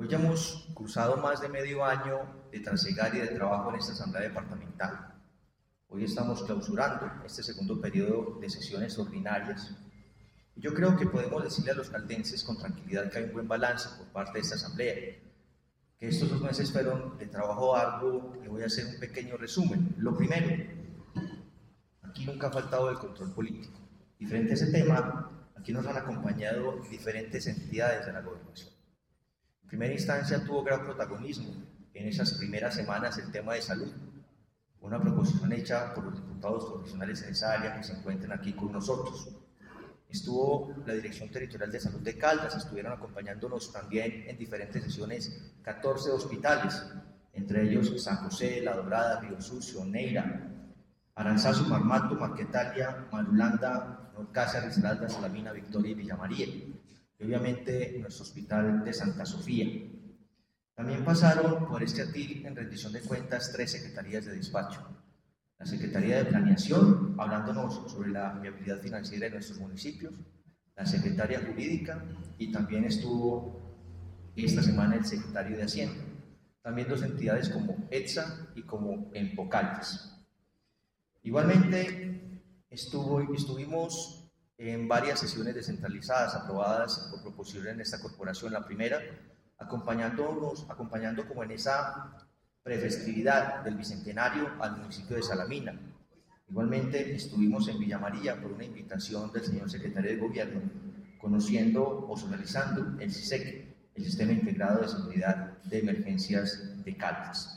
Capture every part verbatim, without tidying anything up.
Hoy ya hemos cruzado más de medio año de trasegar y de trabajo en esta Asamblea Departamental. Hoy estamos clausurando este segundo periodo de sesiones ordinarias. Y yo creo que podemos decirle a los caldenses con tranquilidad que hay un buen balance por parte de esta Asamblea, que estos dos meses fueron de trabajo arduo y voy a hacer un pequeño resumen. Lo primero, aquí nunca ha faltado el control político. Y frente a ese tema, aquí nos han acompañado diferentes entidades de la gobernación. En primera instancia tuvo gran protagonismo en esas primeras semanas el tema de salud, una proposición hecha por los diputados profesionales en esa área que se encuentran aquí con nosotros. Estuvo la Dirección Territorial de Salud de Caldas, estuvieron acompañándonos también en diferentes sesiones catorce hospitales, entre ellos San José, La Dorada, Río Sucio, Neira, Aranzazu, Marmato, Marquetalia, Marulanda, Norcácer, Risaralda, Salamina, Victoria y Villa María, y obviamente nuestro hospital de Santa Sofía. También pasaron por este atil en rendición de cuentas tres secretarías de despacho. La Secretaría de Planeación, hablándonos sobre la viabilidad financiera de nuestros municipios, la Secretaría Jurídica y también estuvo esta semana el Secretario de Hacienda. También dos entidades como ETSA y como Empocaldas. Igualmente, estuvo, estuvimos en varias sesiones descentralizadas aprobadas por proposición en esta corporación. La primera, acompañándonos, acompañando como en esa prefestividad del Bicentenario al municipio de Salamina. Igualmente, estuvimos en Villa María por una invitación del señor secretario de Gobierno, conociendo o socializando el SISEC, el Sistema Integrado de Seguridad de Emergencias de Caldas.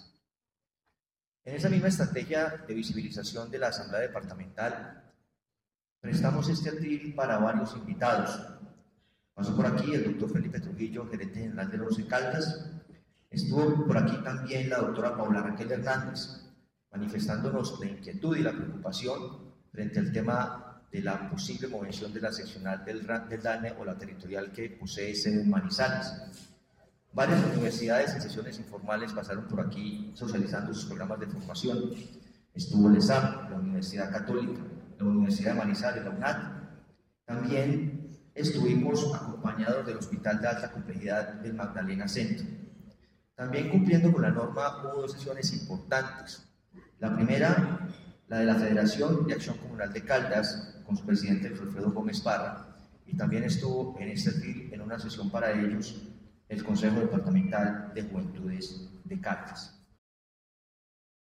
En esa misma estrategia de visibilización de la Asamblea Departamental, prestamos este atril para varios invitados. Pasó por aquí el doctor Felipe Trujillo, gerente general de Once Caldas. Estuvo por aquí también la doctora Paula Raquel Hernández, manifestándonos la inquietud y la preocupación frente al tema de la posible movención de la seccional del, del DANE o la territorial que posee sede en Manizales. Varias universidades en sesiones informales pasaron por aquí socializando sus programas de formación. Estuvo el ESAM, la Universidad Católica, la Universidad de Manizales, la UNAT. También estuvimos acompañados del Hospital de Alta Complejidad del Magdalena Centro. También cumpliendo con la norma hubo dos sesiones importantes. La primera, la de la Federación de Acción Comunal de Caldas, con su presidente Alfredo Gómez Parra, y también estuvo en este atril en una sesión para ellos el Consejo Departamental de Juventudes de Caldas.